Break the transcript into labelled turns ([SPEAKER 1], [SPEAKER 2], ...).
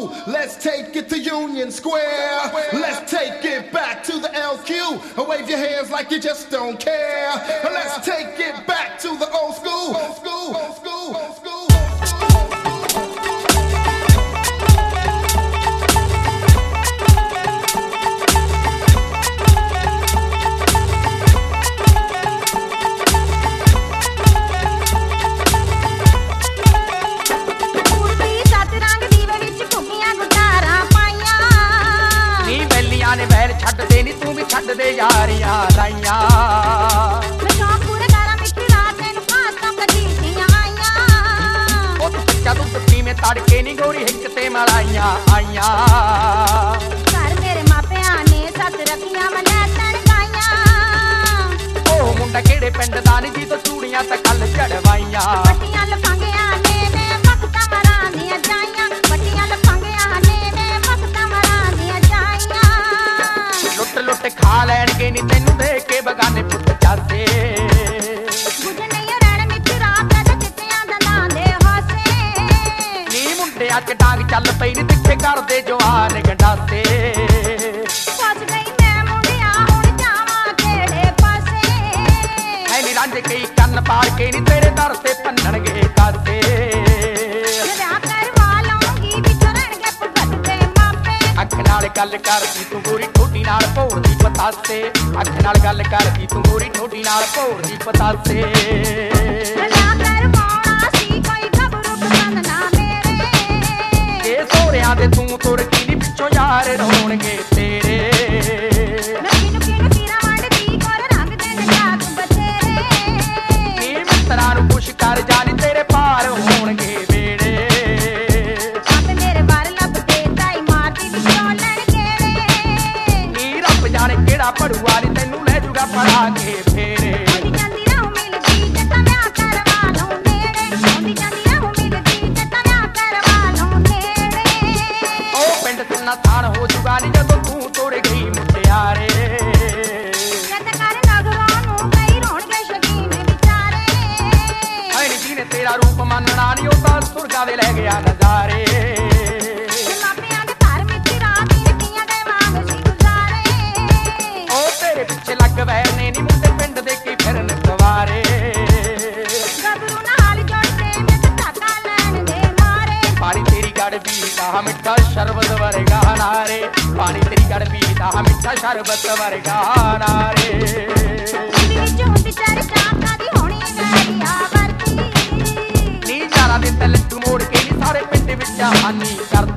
[SPEAKER 1] school. Let's take it to Union Square. Let's take it back to the LQ. Wave your hands like you just don't care. Let's take it back to the old school. Old school, old school, old school.
[SPEAKER 2] ਛੱਡਦੇ ਨੀ ਤੂੰ ਵੀ ਛੱਡਦੇ ਯਾਰੀਆਂ ਲਾਈਆਂ
[SPEAKER 3] ਸ਼ੌਕ ਪੂਰੇ ਕਰਾਂ ਮਿੱਠੀ ਰਾਤ ਨੂੰ ਖਾਸਾਂ ਕਦੀਸੀਆਂ ਆਈਆਂ
[SPEAKER 2] ਉਹ ਸੱਚਾ ਦੁੱਧ ਪੀਵੇਂ ਤੜਕੇ ਨੀ ਗੋਰੀ ਹਿੱਕ ਤੇ ਮਲਾਈਆਂ ਆਈਆਂ
[SPEAKER 3] ਘਰ ਮੇਰੇ ਮਾਪਿਆਂ ਨੇ ਸੱਤ ਰੱਖੀਆਂ ਮਨੇ ਤੜਕਾਈਆਂ
[SPEAKER 2] ਉਹ ਮੁੰਡਾ ਕਿਹੜੇ ਪਿੰਡ ਦਾ ਨੀ ਜੀ ਤੋਂ ਚੂੜੀਆਂ ਤੇ ਕੱਲ ਚੜਵਾਈਆਂ
[SPEAKER 3] ਪੱਟੀਆਂ ਲਫਾਂਗਿਆਂ ਨੇ ਵਕਤਾਂ ਮਰਾਂ ਦੀਆਂ ਜਾਈਆਂ ਪੱਟੀਆਂ ਲਫਾਂਗਿਆਂ ਨੇ ਵਕਤਾਂ ਮਰਾਂ ਦੀਆਂ ਜਾਈਆਂ
[SPEAKER 2] ਲੁੱਟ ਲੁੱਟ ਖਾ ਲੈਣਗੇ ਨੀ ਤੈਨੂੰ ਦੇਖ ਕੇ ਬਗਾਨੇ ਪੁੱਤ ਜਾਂਦੇ
[SPEAKER 3] ਕੁਝ ਨਹੀਂ ਰਹਿਣ ਮਿੱਠੀ ਰਾਤ ਦੇ ਚਿੱਟਿਆਂ ਦੰਦਾਂ ਦੇ ਹਾਸੇ
[SPEAKER 2] ਨੀ ਮੁੰਡਿਆਂ ਚ ਡਾਂਗ ਚੱਲ ਪਈ ਨੀ ਤਿੱਖੇ ਕਰਦੇ ਜਵਾਨ ਗੰਡਾਸੇ
[SPEAKER 3] ਫਸ ਗਈ ਮੈਂ ਮੁੰਡਿਆ ਹੁਣ ਜਾਵਾਂ ਕਿਹੜੇ ਪਾਸੇ
[SPEAKER 2] ਐ ਨੀ ਰਾਂਝੇ ਕਈ ਕੰਨ ਪਾੜ ਕੇ ਨੀ ਤੇਰੇ ਦਰ ਤੇ ਭੰਨਣਗੇ ਕਾਸੇ
[SPEAKER 3] ਵਿਆਹ ਕਰਵਾ ਲਊਂਗੀ ਵਿੱਚੋਂ ਰਹਿਣਗੇ ਭੁਗਤ ਦੇ ਮਾਪੇ
[SPEAKER 2] ਅੱਖ ਨਾਲ ਗੱਲ ਕਰਦੀ ਤੂੰ ਗੋਰੀ ਠੋਡੀ ਨਾਲ ਭੋਰਦੀ ਪਤਾਸੇ ਅੱਖ ਨਾਲ ਗੱਲ ਕਰਦੀ ਤੂੰ ਗੋਰੀ ਠੋਡੀ ਨਾਲ ਭੋਰਦੀ ਪਤਾਸੇ
[SPEAKER 3] ਵਿਆਹ ਕਰਵਾਉਣਾ ਸੀ ਕੋਈ ਗੱਭਰੂ ਪਸੰਦ ਨਾ ਮੇਰੇ
[SPEAKER 2] ਇਹ ਸੋਹਰਿਆਂ ਦੇ ਤੂੰ ਤੁਰ ਕੀ ਨੀ ਪਿੱਛੋਂ ਯਾਰ ਰੋਣਗੇ ਤੇਰੇ
[SPEAKER 3] ਕਿਨੂੰ ਤੀਰਾ ਵੰਡਦੀ ਕੋਰ ਰੰਗ ਦੇ ਨਜ਼ਾਕ ਬਥੇਰੇ
[SPEAKER 2] ਨੀ ਮਿੱਤਰਾਂ ਨੂੰ ਖੁਸ਼ ਕਰ ਜਾਣੀ ਤੇਰੇ ਪਾਰ ਹੋਣਗੇ ਵੇੜੇ
[SPEAKER 3] ਆਪੇ ਮੇਰੇ ਵਾਰ ਲੱਭਦੇ ਤਾਈ ਮਾਰਦੀ ਵਿੱਚੋਂ ਲੈਣ ਕਿਹੜੇ
[SPEAKER 2] ਨੀ ਰੱਬ ਜਾਣੇ ਕਿਹੜਾ ਪੜੂਆ ਨੀ ਤੈਨੂੰ ਲੈ ਜੂਗਾ ਪੜਾ ਕੇ ਫੇਰੇ
[SPEAKER 3] ਆਉਂਦੀ ਜਾਂਦੀ ਰਹੂ ਮਿਲਦੀ ਤੇ ਤਾਂ ਵਿਆਹ ਕਰਵਾ ਲਊਂ ਨੇੜੇ ਆਉਂਦੀ ਜਾਂਦੀ ਰਹੂ ਮਿਲਦੀ ਤੇ ਤਾਂ ਵਿਆਹ ਕਰਵਾ ਲਊਂ ਨੇੜੇ
[SPEAKER 2] ਉਹ ਪਿੰਡ ਸੁਣਨਾ ਥਾਣ ਹੋ ਜੂਗਾ ਨੀ ਜਦੋਂ ਤੂੰ ਤੋੜ ਗਈ ਮੁਟਿਆਰੇ
[SPEAKER 3] ਜਦ ਕਰ ਨਗਰਾਂ ਨੂੰ ਕਈ ਰੋਣਗੇ ਸ਼ਕੀਨ ਵਿਚਾਰੇ
[SPEAKER 2] ਐ ਨੀ ਜਿਹਨੇ ਤੇਰਾ ਰੂਪ ਮੰਨਣਾ ਨੀ ਉਹ ਤਾਂ ਸੁਰਗਾਂ ਦੇ ਲੈ ਗਿਆ ਨਜ਼ਾਰੇ
[SPEAKER 3] ਮਾਪਿਆਂ ਦੇ ਘਰ ਮਿੱਠੀ ਰਾਤ ਨਿੱਕੀਆਂ ਦੇ ਵਾਂਗ ਸੀ ਗੁਜ਼ਾਰੇ
[SPEAKER 2] ਉਹ ਤੇਰੇ ਪਿੱਛੇ ਲੱਗ ਵੈਰਨੇ ਨੀ ਮੁੰਡੇ ਪਿੰਡ ਦੇ ਕੀ ਫਿਰਨ ਸਵਾਰੇ
[SPEAKER 3] ਗੱਭਰੂ ਨਾਲ ਜੋੜਦੇ ਵਿੱਚ ਧਾਗਾ ਲੈਣ ਦੇ ਮਾਰੇ
[SPEAKER 2] ਪਾਣੀ ਤੇਰੀ ਗੜ ਪੀਦਾ ਮਿੱਠਾ ਸ਼ਰਬਤ ਵਰਗਾ ਨਾਰੇ ਪਾਣੀ ਤੇਰੀ ਗੜ ਪੀਦਾ ਮਿੱਠਾ ਸ਼ਰਬਤ ਵਰਗਾ ਨਾਰੇ
[SPEAKER 3] ਪਿੰਡ ਵਿੱਚ ਹੁੰਦੀ ਚਰਚਾ ਕਾਦੀ ਹੋਣੀ ਮੇਰੀ ਆਵਰਤੀ
[SPEAKER 2] ਨੀ ਯਾਰਾਂ ਦੇ ਤਲ ਤੂੰ ਮੋੜ ਕੇ ਨੀ ਸਾਰੇ ਪਿੰਡ ਵਿੱਚ ਹਾਨੀ ਕਰ